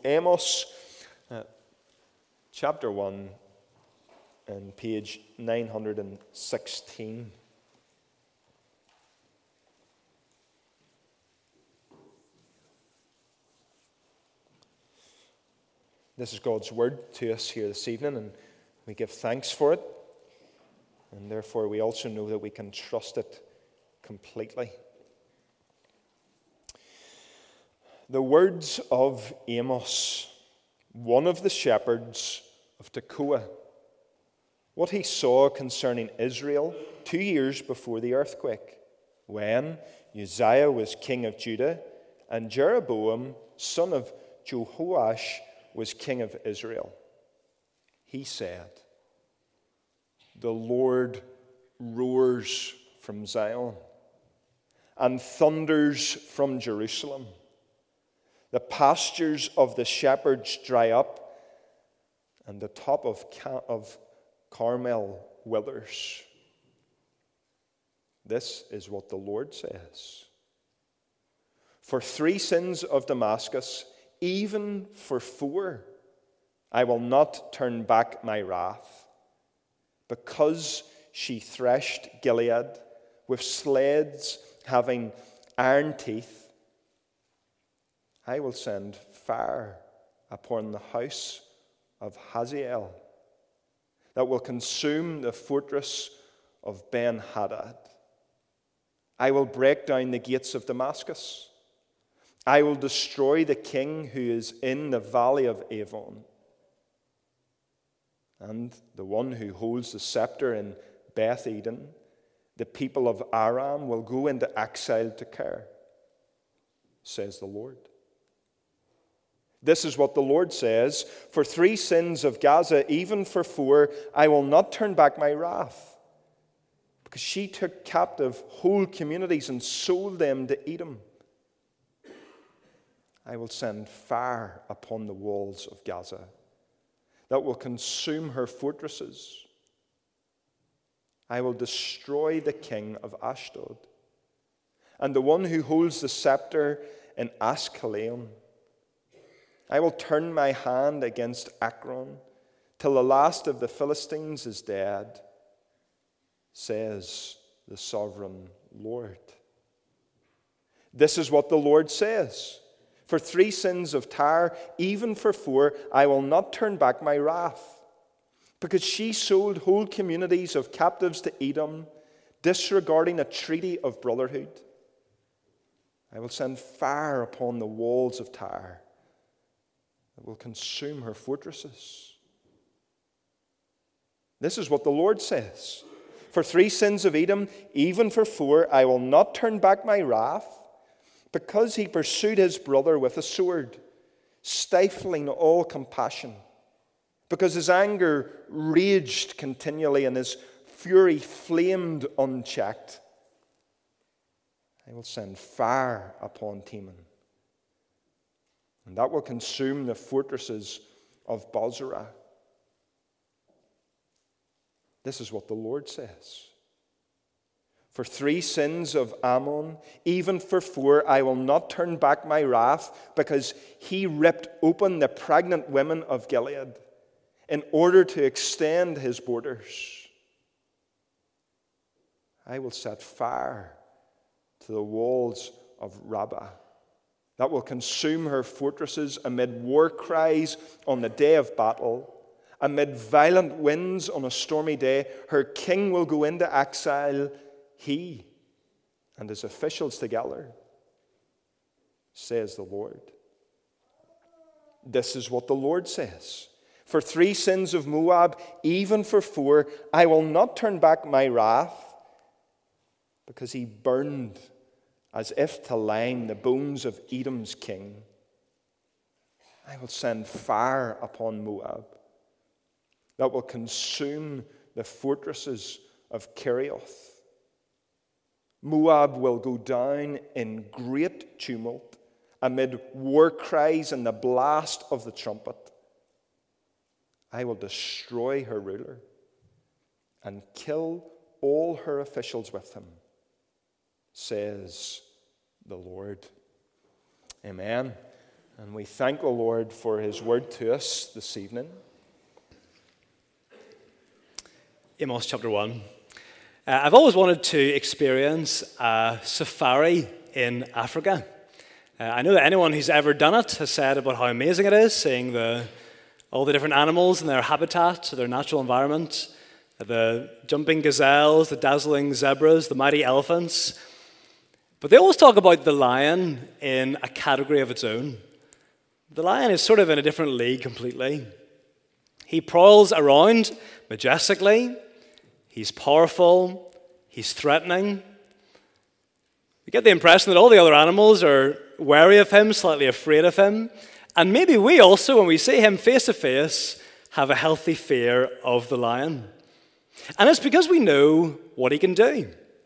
Amos chapter 1 and page 916. This is God's word to us here this evening, and we give thanks for it. And therefore we also know that we can trust it completely. The words of Amos, one of the shepherds of Tekoa, what he saw concerning Israel 2 years before the earthquake, when Uzziah was king of Judah and Jeroboam, son of Jehoash, was king of Israel. He said, "The Lord roars from Zion and thunders from Jerusalem. The pastures of the shepherds dry up, and the top of Carmel withers." This is what the Lord says. "For 3 sins of Damascus, even for 4, I will not turn back my wrath. Because she threshed Gilead with sleds having iron teeth, I will send fire upon the house of Hazael that will consume the fortress of Ben-Hadad. I will break down the gates of Damascus. I will destroy the king who is in the valley of Avon. And the one who holds the scepter in Beth Eden, the people of Aram, will go into exile to Kir, says the Lord." This is what the Lord says: "For 3 sins of Gaza, even for 4, I will not turn back my wrath, because she took captive whole communities and sold them to Edom. I will send fire upon the walls of Gaza that will consume her fortresses. I will destroy the king of Ashdod and the one who holds the scepter in Ascalon. I will turn my hand against Ekron till the last of the Philistines is dead, says the sovereign Lord." This is what the Lord says: "For 3 sins of Tyre, even for 4, I will not turn back my wrath, because she sold whole communities of captives to Edom, disregarding a treaty of brotherhood. I will send fire upon the walls of Tyre that will consume her fortresses." This is what the Lord says: "For 3 sins of Edom, even for 4, I will not turn back my wrath, because he pursued his brother with a sword, stifling all compassion, because his anger raged continually and his fury flamed unchecked. I will send fire upon Teman, and that will consume the fortresses of Bozrah." This is what the Lord says: "For 3 sins of Ammon, even for 4, I will not turn back my wrath, because he ripped open the pregnant women of Gilead in order to extend his borders. I will set fire to the walls of Rabbah that will consume her fortresses amid war cries on the day of battle. Amid violent winds on a stormy day, her king will go into exile, he and his officials together, says the Lord." This is what the Lord says: "For 3 sins of Moab, even for 4, I will not turn back my wrath, because he burned as if to lime the bones of Edom's king. I will send fire upon Moab that will consume the fortresses of Kerioth. Moab will go down in great tumult amid war cries and the blast of the trumpet. I will destroy her ruler and kill all her officials with him, says the Lord." Amen And we thank the Lord for his word to us this evening. Amos chapter 1. I've always wanted to experience a safari in Africa. I know that anyone who's ever done it has said about how amazing it is, seeing all the different animals in their habitat, their natural environment, the jumping gazelles, the dazzling zebras, the mighty elephants. But they always talk about the lion in a category of its own. The lion is sort of in a different league completely. He prowls around majestically. He's powerful. He's threatening. You get the impression that all the other animals are wary of him, slightly afraid of him. And maybe we also, when we see him face to face, have a healthy fear of the lion. And it's because we know what he can do.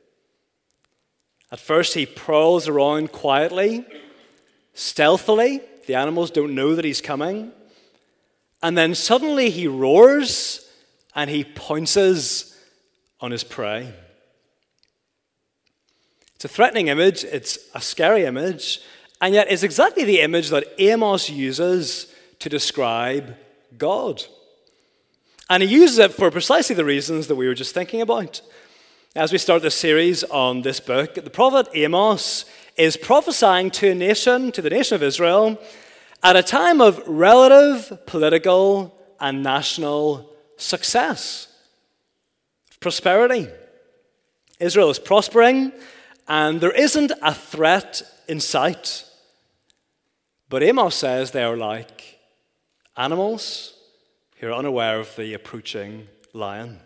At first, he prowls around quietly, stealthily. The animals don't know that he's coming. And then suddenly he roars and he pounces on his prey. It's a threatening image, it's a scary image, and yet it's exactly the image that Amos uses to describe God. And he uses it for precisely the reasons that we were just thinking about. As we start this series on this book, the prophet Amos is prophesying to the nation of Israel, at a time of relative political and national success, prosperity. Israel is prospering, and there isn't a threat in sight. But Amos says they are like animals who are unaware of the approaching lion.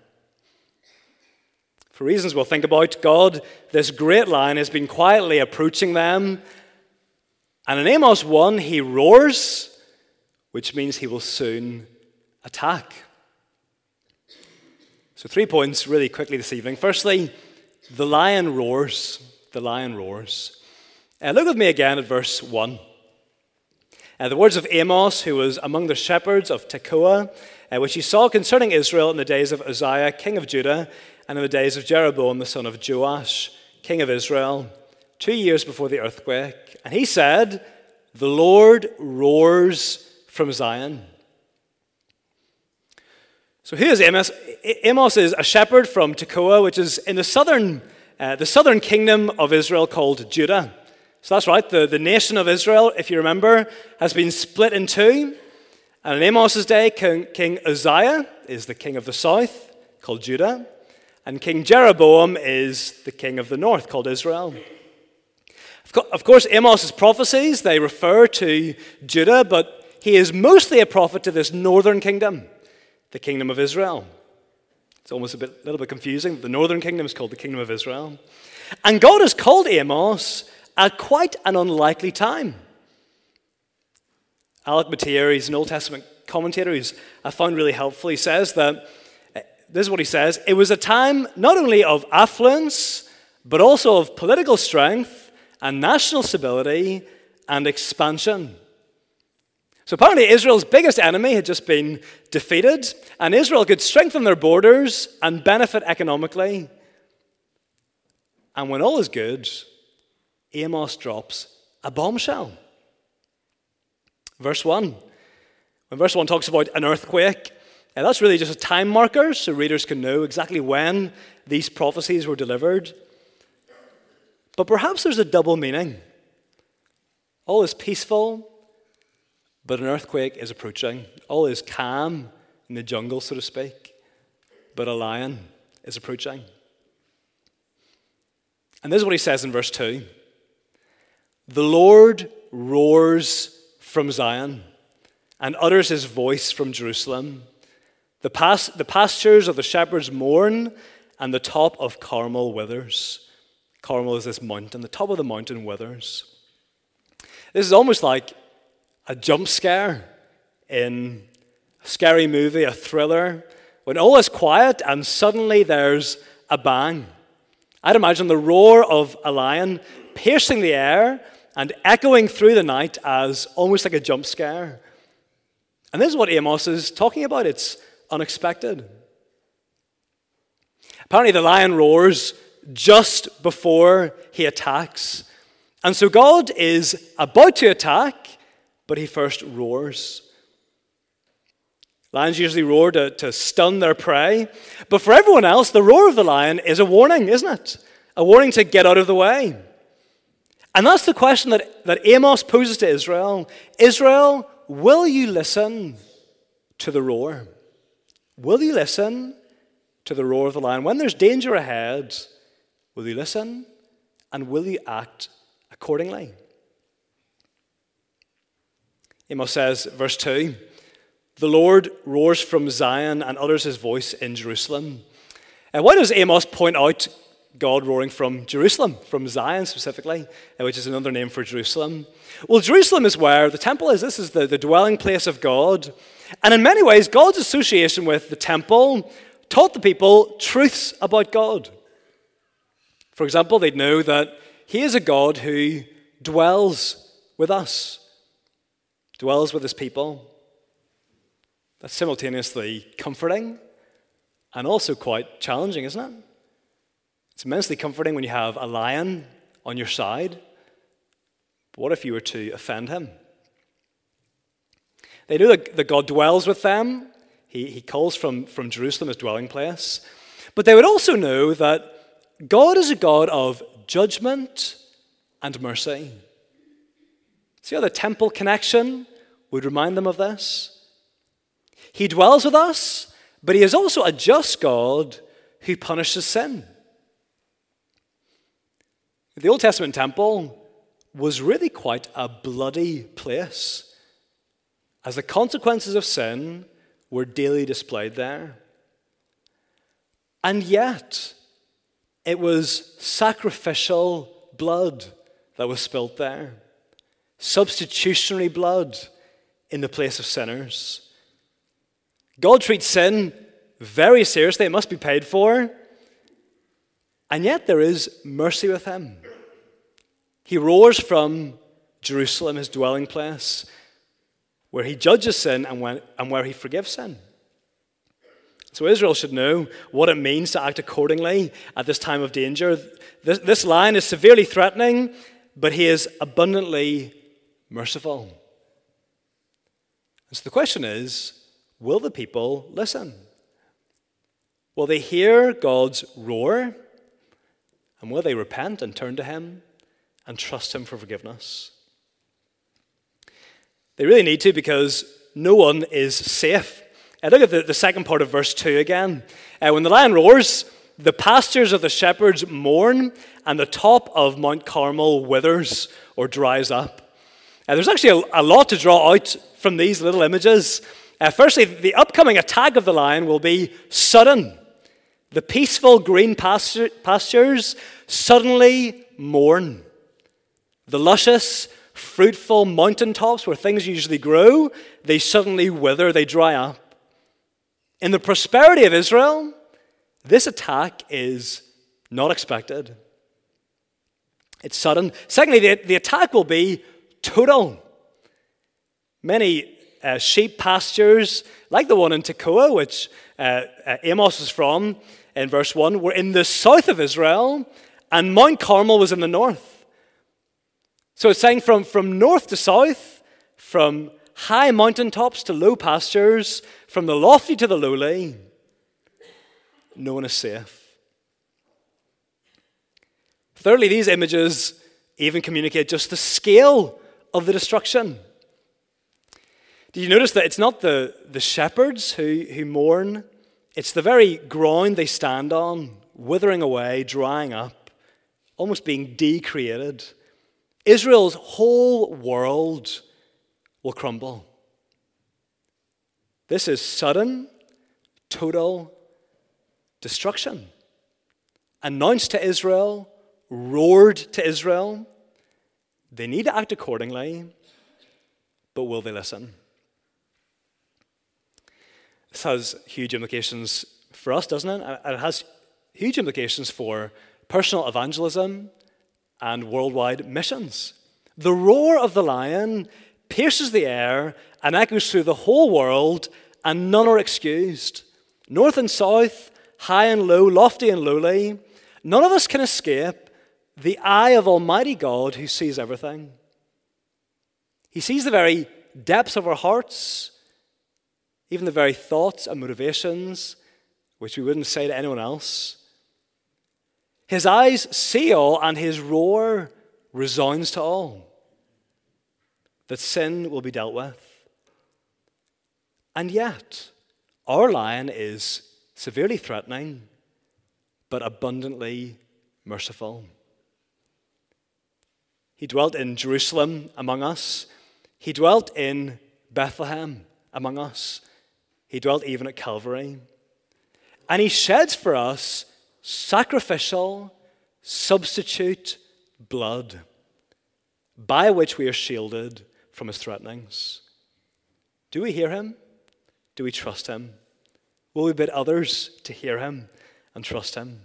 For reasons we'll think about, God, this great lion, has been quietly approaching them. And in Amos 1, he roars, which means he will soon attack. So 3 points really quickly this evening. Firstly, the lion roars. The lion roars. Look with me again at verse 1. The words of Amos, who was among the shepherds of Tekoa, which he saw concerning Israel in the days of Uzziah, king of Judah, and in the days of Jeroboam, the son of Joash, king of Israel, 2 years before the earthquake. And he said, "The Lord roars from Zion." So who is Amos? Amos is a shepherd from Tekoa, which is in the southern kingdom of Israel called Judah. So that's right, the nation of Israel, if you remember, has been split in two. And in Amos's day, King Uzziah is the king of the south, called Judah. And King Jeroboam is the king of the north, called Israel. Of course, Amos's prophecies, they refer to Judah, but he is mostly a prophet to this northern kingdom, the kingdom of Israel. It's almost a little bit confusing. The northern kingdom is called the kingdom of Israel. And God has called Amos at quite an unlikely time. Alec Motyer, he's an Old Testament commentator who's I found really helpful. He says that, this is what he says, it was a time not only of affluence, but also of political strength and national stability and expansion. So apparently Israel's biggest enemy had just been defeated, and Israel could strengthen their borders and benefit economically. And when all is good, Amos drops a bombshell. Verse 1. When verse 1 talks about an earthquake, and that's really just a time marker so readers can know exactly when these prophecies were delivered. But perhaps there's a double meaning. All is peaceful, but an earthquake is approaching. All is calm in the jungle, so to speak, but a lion is approaching. And this is what he says in verse 2. The Lord roars from Zion and utters his voice from Jerusalem. The pastures of the shepherds mourn, and the top of Carmel withers. Carmel is this mountain. The top of the mountain withers. This is almost like a jump scare in a scary movie, a thriller, when all is quiet and suddenly there's a bang. I'd imagine the roar of a lion piercing the air and echoing through the night as almost like a jump scare. And this is what Amos is talking about. It's unexpected. Apparently the lion roars just before he attacks. And so God is about to attack, but he first roars. Lions usually roar to stun their prey, but for everyone else, the roar of the lion is a warning, isn't it? A warning to get out of the way. And that's the question that Amos poses to Israel. Israel, will you listen to the roar? Will you listen to the roar of the lion? When there's danger ahead, will you listen and will you act accordingly? Amos says, verse 2, the Lord roars from Zion and utters his voice in Jerusalem. And why does Amos point out God roaring from Jerusalem, from Zion specifically, which is another name for Jerusalem? Well, Jerusalem is where the temple is. This is the dwelling place of God. And in many ways, God's association with the temple taught the people truths about God. For example, they'd know that he is a God who dwells with us, dwells with his people. That's simultaneously comforting and also quite challenging, isn't it? It's immensely comforting when you have a lion on your side. But what if you were to offend him? They knew that God dwells with them. He calls from Jerusalem his dwelling place. But they would also know that God is a God of judgment and mercy. See how the temple connection would remind them of this? He dwells with us, but he is also a just God who punishes sin. The Old Testament temple was really quite a bloody place, as the consequences of sin were daily displayed there. And yet, it was sacrificial blood that was spilt there. Substitutionary blood in the place of sinners. God treats sin very seriously. It must be paid for. And yet there is mercy with him. He roars from Jerusalem, his dwelling place, where he judges sin and where he forgives sin. So Israel should know what it means to act accordingly at this time of danger. This lion is severely threatening, but he is abundantly merciful. And so the question is, will the people listen? Will they hear God's roar? And will they repent and turn to him and trust him for forgiveness? They really need to, because no one is safe. Look at the second part of verse 2 again. When the lion roars, the pastures of the shepherds mourn, and the top of Mount Carmel withers or dries up. There's actually a lot to draw out from these little images. Firstly, the upcoming attack of the lion will be sudden. The peaceful green pastures suddenly mourn. The luscious, fruitful mountaintops where things usually grow, they suddenly wither, they dry up. In the prosperity of Israel, this attack is not expected. It's sudden. Secondly, the attack will be total. Many sheep pastures, like the one in Tekoa, which Amos is from, in verse 1, were in the south of Israel, and Mount Carmel was in the north. So it's saying from north to south, from high mountaintops to low pastures, from the lofty to the lowly, no one is safe. Thirdly, these images even communicate just the scale of the destruction. Did you notice that it's not the shepherds who mourn? It's the very ground they stand on, withering away, drying up, almost being decreated. Israel's whole world will crumble. This is sudden, total destruction. Announced to Israel, roared to Israel. They need to act accordingly, but will they listen? This has huge implications for us, doesn't it? And it has huge implications for personal evangelism and worldwide missions. The roar of the lion pierces the air and echoes through the whole world, and none are excused. North and south, high and low, lofty and lowly, none of us can escape the eye of Almighty God who sees everything. He sees the very depths of our hearts, even the very thoughts and motivations which we wouldn't say to anyone else. His eyes see all, and his roar resounds to all, that sin will be dealt with. And yet, our lion is severely threatening, but abundantly merciful. He dwelt in Jerusalem among us. He dwelt in Bethlehem among us. He dwelt even at Calvary. And he sheds for us sacrificial, substitute blood, by which we are shielded from his threatenings. Do we hear him? Do we trust him? Will we bid others to hear him and trust him?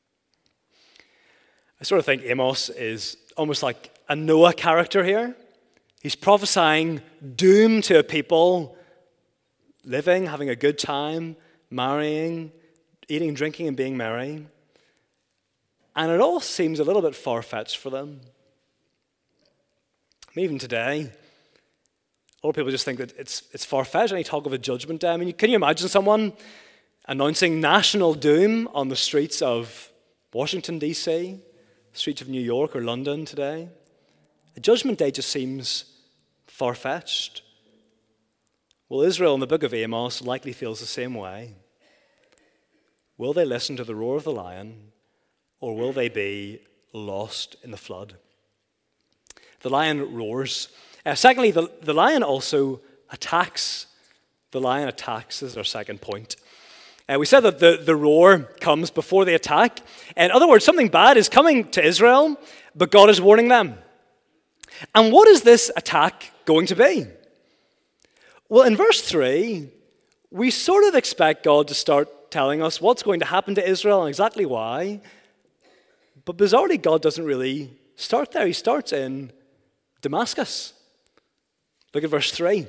I sort of think Amos is almost like a Noah character here. He's prophesying doom to a people living, having a good time, marrying, eating, drinking, and being merry. And it all seems a little bit far-fetched for them. I mean, even today, a lot of people just think that it's far-fetched, any talk of a judgment day. I mean, can you imagine someone announcing national doom on the streets of Washington, D.C., streets of New York or London today? A judgment day just seems far-fetched. Well, Israel in the book of Amos likely feels the same way. Will they listen to the roar of the lion, or will they be lost in the flood? The lion roars. Secondly, the lion also attacks. The lion attacks is our second point. We said that the roar comes before the attack. In other words, something bad is coming to Israel, but God is warning them. And what is this attack going to be? Well, in verse 3, we sort of expect God to start telling us what's going to happen to Israel and exactly why. But bizarrely, God doesn't really start there. He starts in Damascus. Look at verse 3.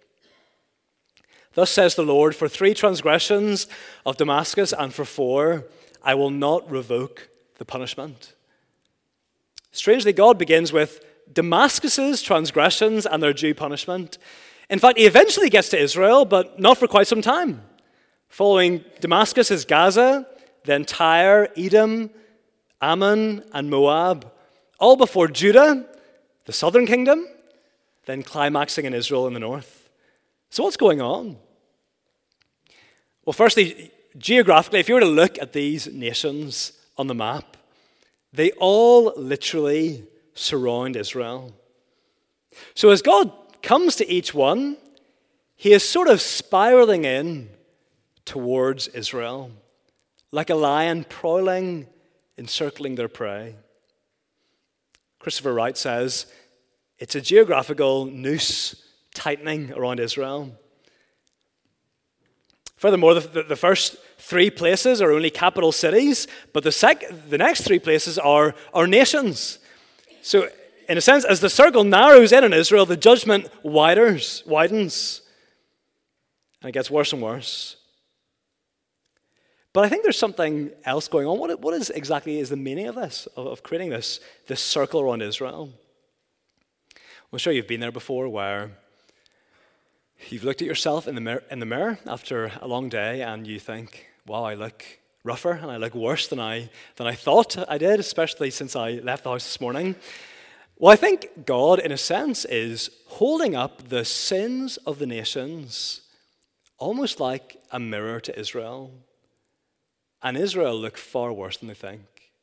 Thus says the Lord, for 3 transgressions of Damascus and for 4, I will not revoke the punishment. Strangely, God begins with Damascus's transgressions and their due punishment. In fact, he eventually gets to Israel, but not for quite some time. Following Damascus is Gaza, then Tyre, Edom, Ammon, and Moab, all before Judah, the southern kingdom, then climaxing in Israel in the north. So what's going on? Well, firstly, geographically, if you were to look at these nations on the map, they all literally surround Israel. So as God comes to each one, he is sort of spiraling in towards Israel, like a lion prowling, encircling their prey. Christopher Wright says, it's a geographical noose tightening around Israel. Furthermore, the first 3 places are only capital cities, but the next 3 places are nations. So, in a sense, as the circle narrows in on Israel, the judgment widens, and it gets worse and worse. But I think there's something else going on. What is exactly the meaning of this, of creating this circle around Israel? I'm sure you've been there before, where you've looked at yourself in the mirror after a long day, and you think, "Wow, I look rougher and I look worse than I thought I did, especially since I left the house this morning." Well, I think God, in a sense, is holding up the sins of the nations almost like a mirror to Israel. And Israel look far worse than they think.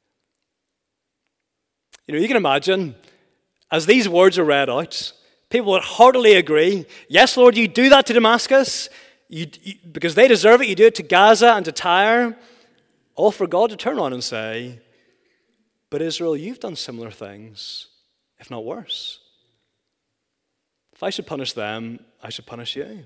You can imagine, as these words are read out, people would heartily agree, yes, Lord, you do that to Damascus, because they deserve it, you do it to Gaza and to Tyre, all for God to turn on and say, but Israel, you've done similar things, if not worse. If I should punish them, I should punish you.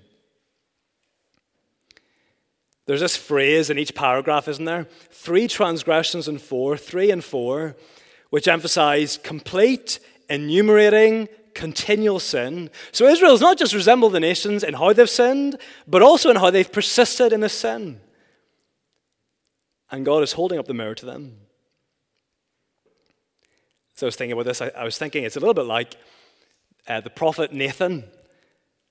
There's this phrase in each paragraph, isn't there? 3 transgressions and 4, 3 and 4, which emphasize complete, enumerating, continual sin. So Israel's not just resembled the nations in how they've sinned, but also in how they've persisted in this sin. And God is holding up the mirror to them. So I was thinking about this. I was thinking it's a little bit like the prophet Nathan.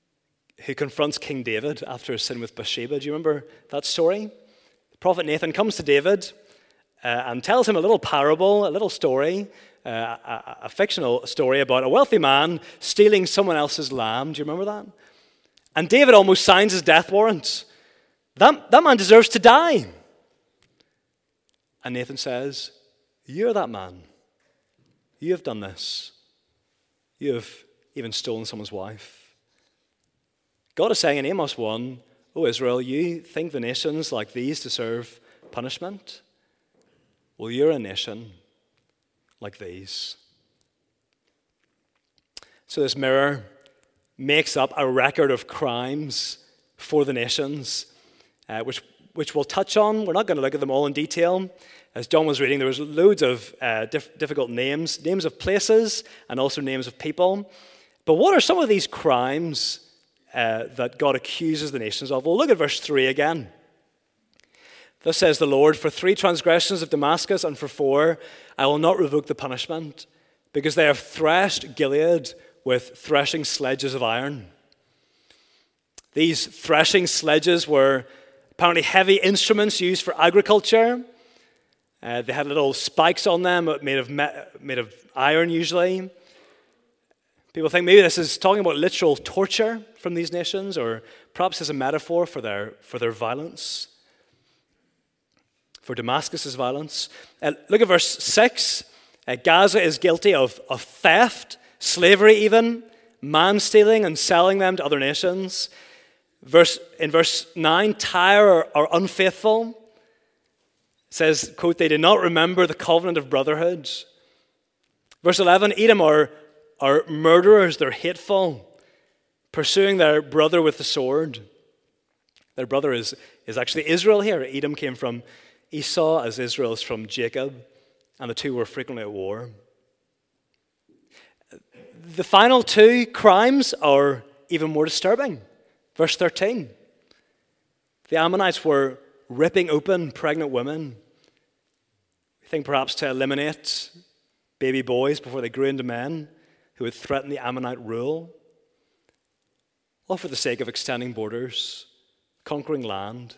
who confronts King David after his sin with Bathsheba. Do you remember that story? The prophet Nathan comes to David and tells him a little parable, a little story, a fictional story about a wealthy man stealing someone else's lamb. Do you remember that? And David almost signs his death warrant. That man deserves to die. And Nathan says, "You're that man. You have done this. You have even stolen someone's wife." God is saying in Amos 1, "Oh, Israel, you think the nations like these deserve punishment? Well, you're a nation like these." So this mirror makes up a record of crimes for the nations, which we'll touch on. We're not going to look at them all in detail. As John was reading, there was loads of difficult names of places and also names of people. But what are some of these crimes that God accuses the nations of? Well, look at verse 3 again. Thus says the Lord, "For 3 transgressions of Damascus and for 4, I will not revoke the punishment, because they have threshed Gilead with threshing sledges of iron." These threshing sledges were apparently heavy instruments used for agriculture. They had little spikes on them made of iron usually. People think maybe this is talking about literal torture from these nations, or perhaps as a metaphor for their violence, for Damascus's violence. Look at verse 6. Gaza is guilty of theft, slavery even, man-stealing and selling them to other nations. In verse 9, Tyre are unfaithful. It says, quote, "They did not remember the covenant of brotherhood." Verse 11, Edom are murderers, they're hateful, pursuing their brother with the sword. Their brother is actually Israel here. Edom came from Esau, as Israel is from Jacob, and the two were frequently at war. The final 2 crimes are even more disturbing. Verse 13, the Ammonites were ripping open pregnant women. We think perhaps to eliminate baby boys before they grew into men who would threaten the Ammonite rule, all for the sake of extending borders, conquering land.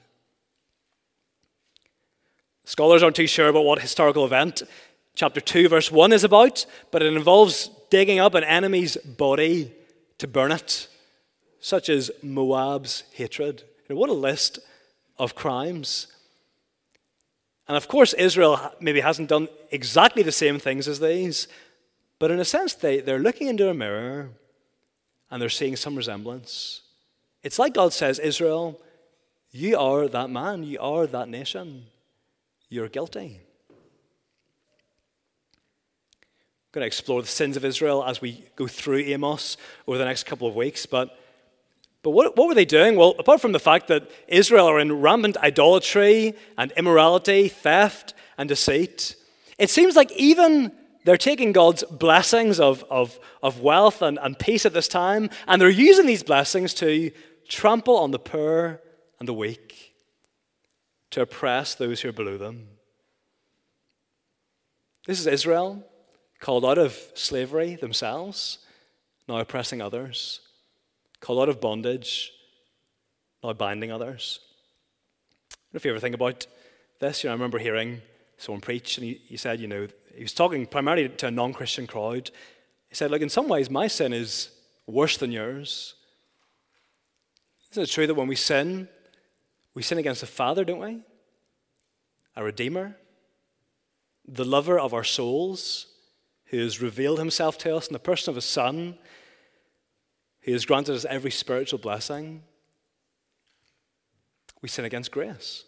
Scholars aren't too sure about what historical event chapter 2, verse 1 is about, but it involves digging up an enemy's body to burn it, such as Moab's hatred. What a list of crimes. And of course, Israel maybe hasn't done exactly the same things as these, but in a sense, they're looking into a mirror and they're seeing some resemblance. It's like God says, "Israel, you are that man, you are that nation. You're guilty." I'm going to explore the sins of Israel as we go through Amos over the next couple of weeks, but what were they doing? Well, apart from the fact that Israel are in rampant idolatry and immorality, theft and deceit, it seems like even they're taking God's blessings of wealth and peace at this time, and they're using these blessings to trample on the poor and the weak, to oppress those who are below them. This is Israel, called out of slavery themselves, now oppressing others. Called out of bondage, now binding others. If you ever think about this, I remember hearing someone preach, and he said, he was talking primarily to a non-Christian crowd. He said, "Look, in some ways, my sin is worse than yours." Isn't it true that when we sin against the Father, don't we? A Redeemer, the lover of our souls, who has revealed himself to us in the person of his Son, who has granted us every spiritual blessing. We sin against grace.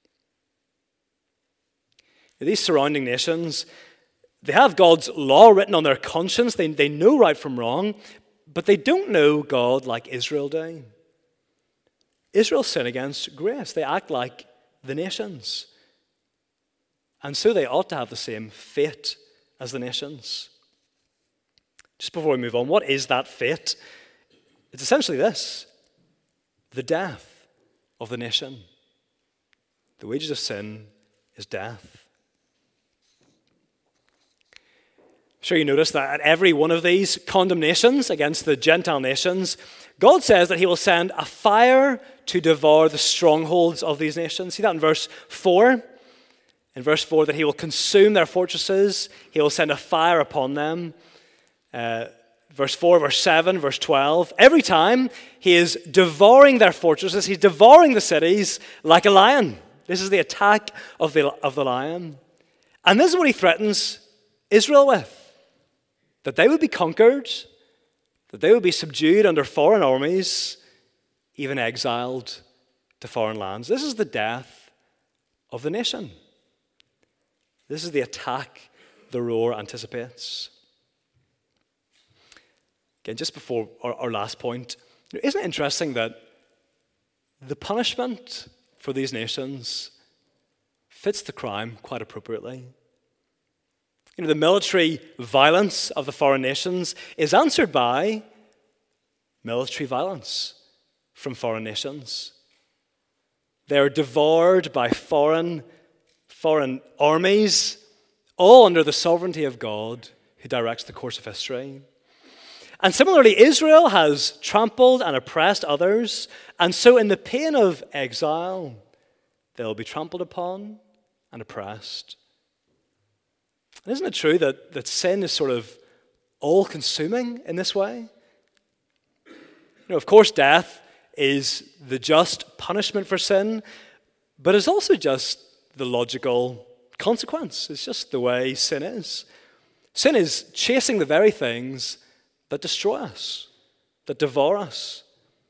These surrounding nations, they have God's law written on their conscience. They know right from wrong, but they don't know God like Israel do. Israel sin against grace. They act like the nations. And so they ought to have the same fate as the nations. Just before we move on, what is that fate? It's essentially this: the death of the nation. The wages of sin is death. sure you notice that at every one of these condemnations against the Gentile nations, God says that he will send a fire to devour the strongholds of these nations. See that in verse 4? In verse 4, that he will consume their fortresses, he will send a fire upon them. Verse 4, verse 7, verse 12. Every time he is devouring their fortresses, he's devouring the cities like a lion. This is the attack of the lion. And this is what he threatens Israel with. That they would be conquered, that they would be subdued under foreign armies, even exiled to foreign lands. This is the death of the nation. This is the attack the roar anticipates. Again, just before our last point, isn't it interesting that the punishment for these nations fits the crime quite appropriately? The military violence of the foreign nations is answered by military violence from foreign nations. They are devoured by foreign armies, all under the sovereignty of God who directs the course of history. And similarly, Israel has trampled and oppressed others, and so in the pain of exile, they'll be trampled upon and oppressed. And isn't it true that sin is sort of all-consuming in this way? Of course, death is the just punishment for sin, but it's also just the logical consequence. It's just the way sin is. Sin is chasing the very things that destroy us, that devour us.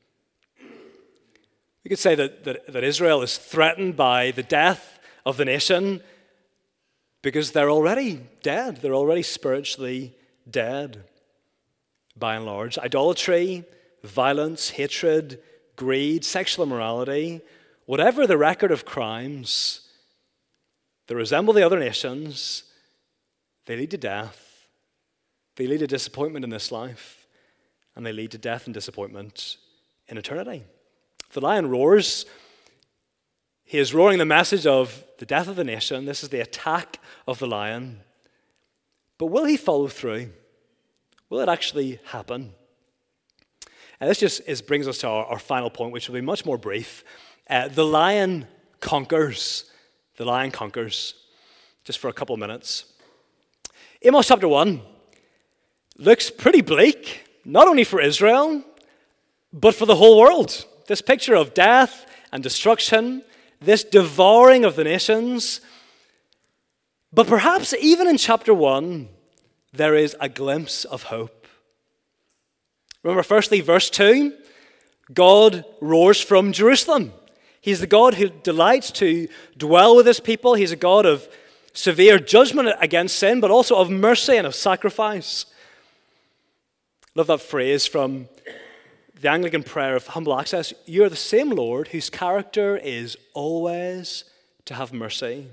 We could say that Israel is threatened by the death of the nation because they're already dead. They're already spiritually dead, by and large. Idolatry, violence, hatred, greed, sexual immorality, whatever the record of crimes, they resemble the other nations. They lead to death. They lead to disappointment in this life, and they lead to death and disappointment in eternity. The lion roars. He is roaring the message of the death of the nation. This is the attack of the lion. But will he follow through? Will it actually happen? And this just brings us to our final point, which will be much more brief. The lion conquers. The lion conquers. Just for a couple of minutes. Amos chapter 1 looks pretty bleak, not only for Israel, but for the whole world. This picture of death and destruction, this devouring of the nations. But perhaps even in chapter 1, there is a glimpse of hope. Remember, firstly, verse 2, God roars from Jerusalem. He's the God who delights to dwell with his people. He's a God of severe judgment against sin, but also of mercy and of sacrifice. Love that phrase from the Anglican prayer of humble access. You are the same Lord whose character is always to have mercy.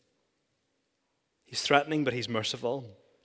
He's threatening, but he's merciful.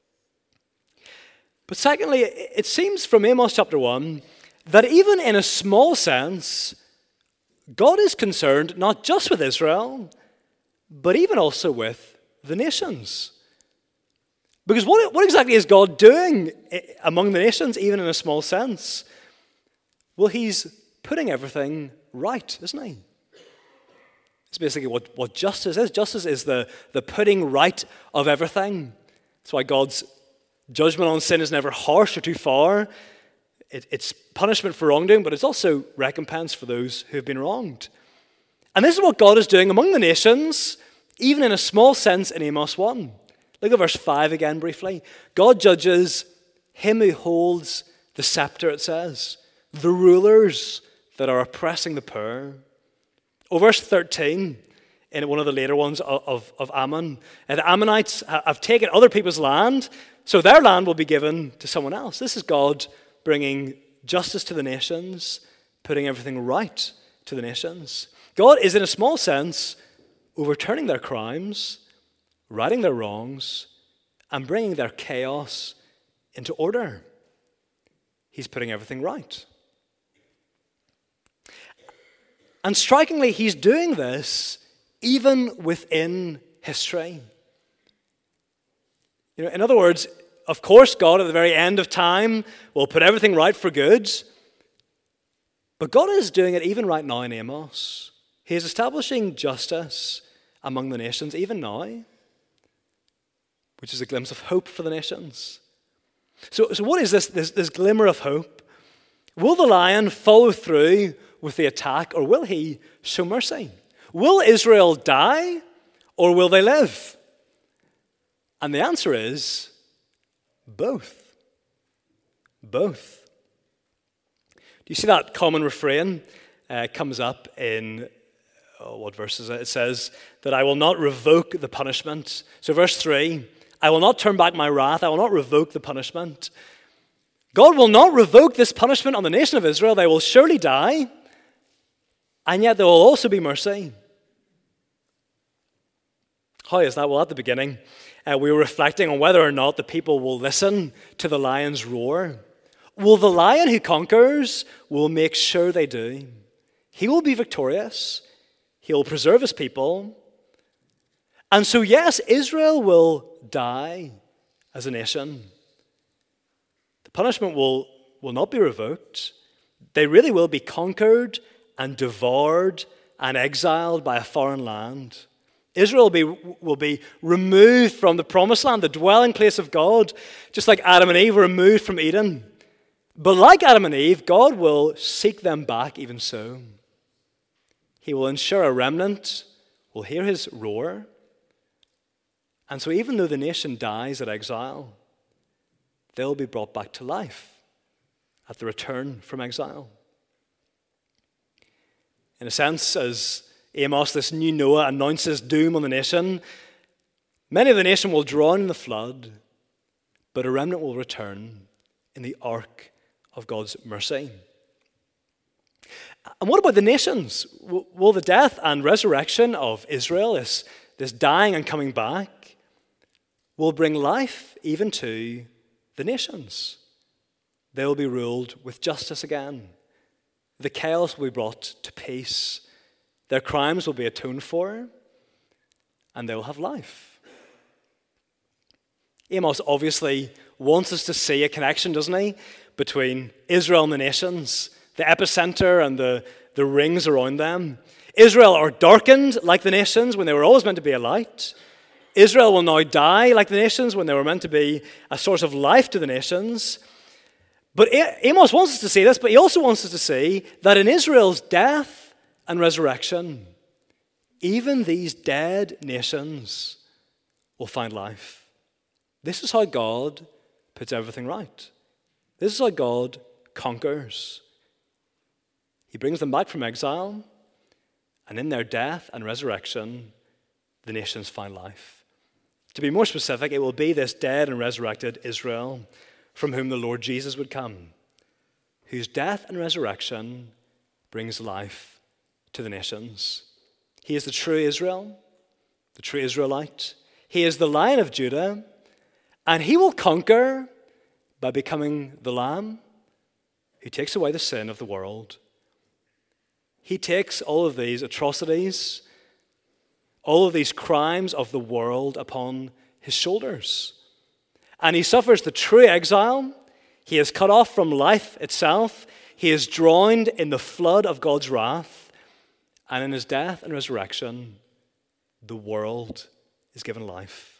But secondly, it seems from Amos chapter 1 that even in a small sense, God is concerned not just with Israel, but even also with the nations. Because what exactly is God doing among the nations, even in a small sense? Well, he's putting everything right, isn't he? It's basically what justice is. Justice is the putting right of everything. That's why God's judgment on sin is never harsh or too far. It's punishment for wrongdoing, but it's also recompense for those who have been wronged. And this is what God is doing among the nations, even in a small sense in Amos 1. Look at verse 5 again briefly. God judges him who holds the scepter, it says, the rulers that are oppressing the poor. Or verse 13, in one of the later ones of Ammon, and the Ammonites have taken other people's land, so their land will be given to someone else. This is God bringing justice to the nations, putting everything right to the nations. God is, in a small sense, overturning their crimes, righting their wrongs, and bringing their chaos into order. He's putting everything right. And strikingly, he's doing this even within history. In other words, of course, God at the very end of time will put everything right for good. But God is doing it even right now in Amos. He is establishing justice among the nations even now, which is a glimpse of hope for the nations. So what is this glimmer of hope? Will the lion follow through with the attack, or will he show mercy? Will Israel die, or will they live? And the answer is both. Both. Do you see that common refrain comes up in, what verse is it? It says that I will not revoke the punishment. So verse 3, I will not turn back my wrath. I will not revoke the punishment. God will not revoke this punishment on the nation of Israel. They will surely die, and yet there will also be mercy. How is that? Well, at the beginning, we were reflecting on whether or not the people will listen to the lion's roar. Will the lion who conquers will make sure they do. He will be victorious. He will preserve his people. And so, yes, Israel will die as a nation. The punishment will not be revoked. They really will be conquered and devoured and exiled by a foreign land. Israel will be removed from the promised land, the dwelling place of God, just like Adam and Eve were removed from Eden. But like Adam and Eve, God will seek them back even so. He will ensure a remnant will hear his roar. And so even though the nation dies at exile, they'll be brought back to life at the return from exile. In a sense, as Amos, this new Noah, announces doom on the nation, many of the nation will drown in the flood, but a remnant will return in the ark of God's mercy. And what about the nations? Will the death and resurrection of Israel, this dying and coming back, will bring life even to the nations? They will be ruled with justice again. The chaos will be brought to peace. Their crimes will be atoned for, and they will have life. Amos obviously wants us to see a connection, doesn't he, between Israel and the nations, the epicenter and the rings around them. Israel are darkened like the nations when they were always meant to be a light. Israel will now die like the nations when they were meant to be a source of life to the nations. But Amos wants us to see this, but he also wants us to see that in Israel's death and resurrection, even these dead nations will find life. This is how God puts everything right. This is how God conquers. He brings them back from exile, and in their death and resurrection, the nations find life. To be more specific, it will be this dead and resurrected Israel from whom the Lord Jesus would come, whose death and resurrection brings life to the nations. He is the true Israel, the true Israelite. He is the Lion of Judah, and he will conquer by becoming the Lamb who takes away the sin of the world. He takes all of these atrocities, all of these crimes of the world upon his shoulders. And he suffers the true exile. He is cut off from life itself. He is drowned in the flood of God's wrath. And in his death and resurrection, the world is given life.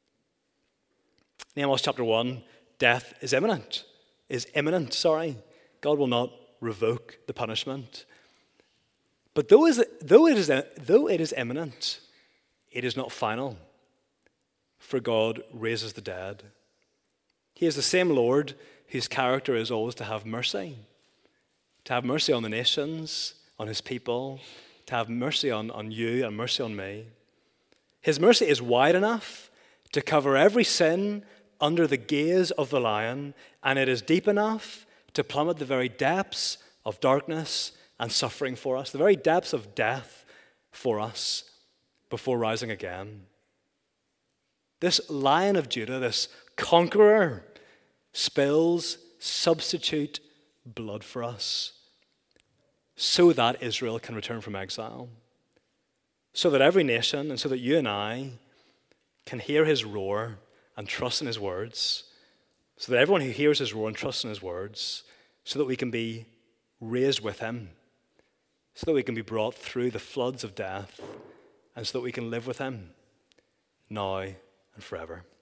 In Amos chapter 1, death is imminent. God will not revoke the punishment. But though it is imminent, it is not final. For God raises the dead. He is the same Lord whose character is always to have mercy on the nations, on his people, to have mercy on you and mercy on me. His mercy is wide enough to cover every sin under the gaze of the lion, and it is deep enough to plummet the very depths of darkness and suffering for us, the very depths of death for us before rising again. This Lion of Judah, this conqueror, spills substitute blood for us so that Israel can return from exile, so that every nation and so that you and I can hear his roar and trust in his words so that everyone who hears his roar and trusts in his words, so that we can be raised with him, so that we can be brought through the floods of death, and so that we can live with him now and forever.